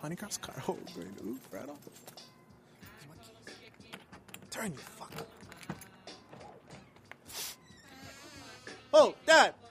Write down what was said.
Minecraft's car. Oh, going to oof right off. Turn you fuck up. Oh, Dad,